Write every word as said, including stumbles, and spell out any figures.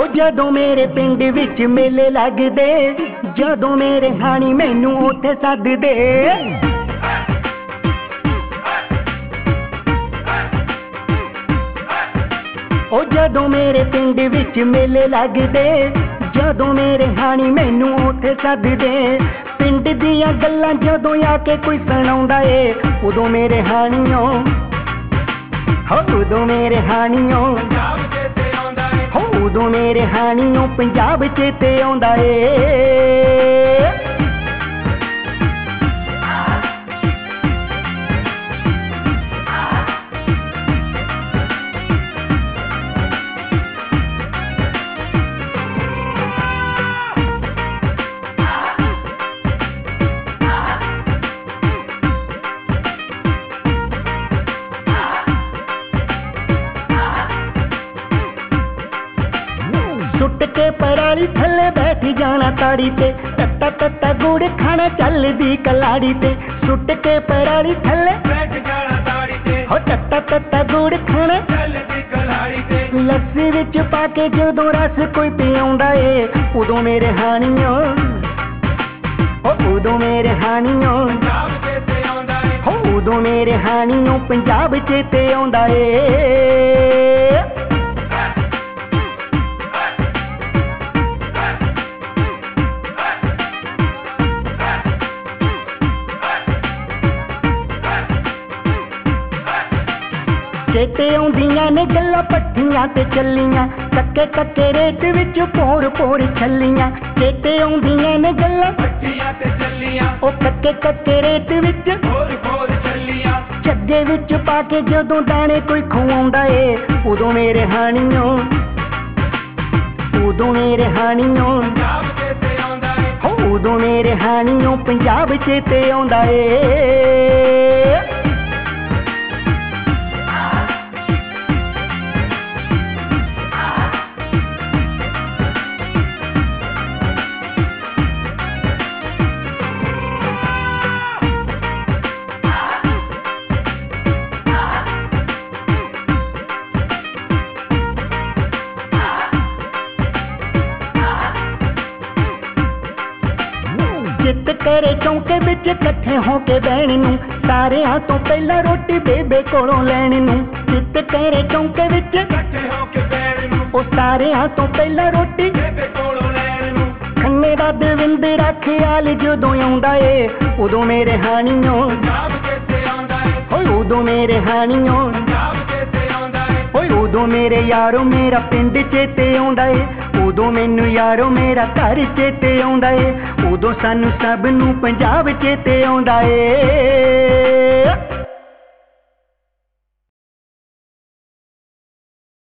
ਜਦੋਂ ਮੇਰੇ ਪਿੰਡ ਵਿੱਚ ਮੇਲੇ ਲੱਗਦੇ, ਜਦੋਂ ਮੇਰੇ ਹਾਣੀ ਮੈਨੂੰ ਉੱਥੇ ਸੱਦਦੇ। ਉਹ ਜਦੋਂ ਮੇਰੇ ਪਿੰਡ ਵਿੱਚ ਮੇਲੇ ਲੱਗਦੇ, ਜਦੋਂ ਮੇਰੇ ਹਾਣੀ ਮੈਨੂੰ ਉੱਥੇ ਸੱਦਦੇ। ਪਿੰਡ ਦੀਆਂ ਗੱਲਾਂ ਜਦੋਂ ਆ ਕੇ ਕੋਈ ਸੁਣਾਉਂਦਾ ਏ, ਉਦੋਂ ਮੇਰੇ ਹਾਣੀਓ ਹੋ ਉਦੋਂ ਮੇਰੇ ਹਾਣੀਓ ਹੋ ਉਦੋਂ ਮੇਰੇ ਹਾਣੀਓ ਪੰਜਾਬ ਚੇਤੇ ਆਉਂਦਾ ਏ। ਸੁੱਟ ਕੇ ਪਰਾਲੀ ਥੱਲੇ ਬੈਠ ਜਾਣਾ ਤਾੜੀ ਤੇ, ਟੱਟਾ ਟੱਟਾ ਗੁੜ ਖਾਣਾ ਚੱਲਦੀ ਕਲਾੜੀ ਤੇ। ਸੁੱਟ ਕੇ ਪਰਾਲੀ ਥੱਲੇ ਬੈਠ ਜਾਣਾ ਤਾੜੀ ਤੇ, ਹੋ ਟੱਟਾ ਟੱਟਾ ਗੁੜ ਖਾਣਾ ਚੱਲਦੀ ਕਲਾੜੀ ਤੇ। ਲੱਸੀ ਵਿੱਚ ਪਾ ਕੇ ਜਦੋਂ ਰਸ ਕੋਈ ਪਿਆਉਂਦਾ ਏ, ਉਦੋਂ ਮੇਰੇ ਹਾਣੀਓ ਹੋ ਉਦੋਂ ਮੇਰੇ ਹਾਣੀਓ ਪੰਜਾਬ ਚੇਤੇ ਆਉਂਦਾ ਏ। ਹੋ ਉਦੋਂ ਮੇਰੇ ਹਾਣੀਓ ਪੰਜਾਬ ਚੇਤੇ ਆਉਂਦਾ ਏ। ਚੇਤੇ ਆਉਂਦੀਆਂ ਨੇ ਗੱਲਾਂ ਪੱਠੀਆਂ ਤੇ ਚੱਲੀਆਂ, ਕੱਕੇ ਕੱਕੇ ਰੇਤ ਵਿੱਚ ਪੋਰ ਪੋਰ ਛੱਲੀਆਂ। ਚੇਤੇ ਆਉਂਦੀਆਂ ਨੇ ਗੱਲਾਂ ਪੱਠੀਆਂ ਤੇ ਚੱਲੀਆਂ, ਉਹ ਕੱਕੇ ਕੱਕੇ ਰੇਤ ਵਿੱਚ ਪੋਰ ਪੋਰ ਛੱਲੀਆਂ। ਝੱਗੇ ਵਿੱਚ ਪਾ ਕੇ ਜਦੋਂ ਦਾਣੇ ਕੋਈ ਖਵਾਉਂਦਾ ਏ, ਉਦੋਂ ਮੇਰੇ ਹਾਣੀਓ ਉਦੋਂ ਮੇਰੇ ਹਾਣੀਓ ਪੰਜਾਬ ਚੇਤੇ ਆਉਂਦਾ ਏ। ਹੋ ਉਦੋਂ ਮੇਰੇ ਹਾਣੀਓ ਪੰਜਾਬ ਚੇਤੇ ਆਉਂਦਾ ਏ। ਜਿੱਤ ਕਰੇ ਚੌਂਕੇ ਵਿੱਚ ਇਕੱਠੇ ਹੋ ਕੇ ਬਹਿਣ ਨੂੰ, ਸਾਰਿਆਂ ਤੋਂ ਪਹਿਲਾਂ ਰੋਟੀ ਬੇਬੇ ਕੋਲੋਂ ਲੈਣ ਨੂੰ। ਜਿੱਤ ਕਰੇ ਚੌਂਕੇ ਵਿੱਚ ਇਕੱਠੇ ਹੋ ਕੇ ਬਹਿਣ ਨੂੰ, ਉਹ ਸਾਰਿਆਂ ਤੋਂ ਪਹਿਲਾਂ ਰੋਟੀ ਬੇਬੇ ਕੋਲੋਂ ਲੈਣ ਨੂੰ। ਖੰਨੇ ਦਾ ਦਵਿੰਦਰ ਖਿਆਲ ਜਦੋਂ ਆਉਂਦਾ ਏ, ਉਦੋਂ ਮੇਰੇ ਹਾਣੀਓ ਪੰਜਾਬ ਚੇਤੇ ਆਉਂਦਾ ਏ। ਹੋਏ ਉਦੋਂ ਮੇਰੇ ਹਾਣੀਓ ਪੰਜਾਬ ਚੇਤੇ ਆਉਂਦਾ ਏ। ਹੋਏ ਉਦੋਂ ਮੇਰੇ ਯਾਰੋ ਮੇਰਾ ਪਿੰਡ ਚੇਤੇ ਆਉਂਦਾ ਏ। ਉਦੋਂ ਮੈਨੂੰ ਯਾਰੋ ਮੇਰਾ ਘਰ ਚੇਤੇ ਆਉਂਦਾ ਏ। ਉਦੋਂ ਸਾਨੂੰ ਸਭ ਨੂੰ ਪੰਜਾਬ ਚੇਤੇ ਆਉਂਦਾ ਏ।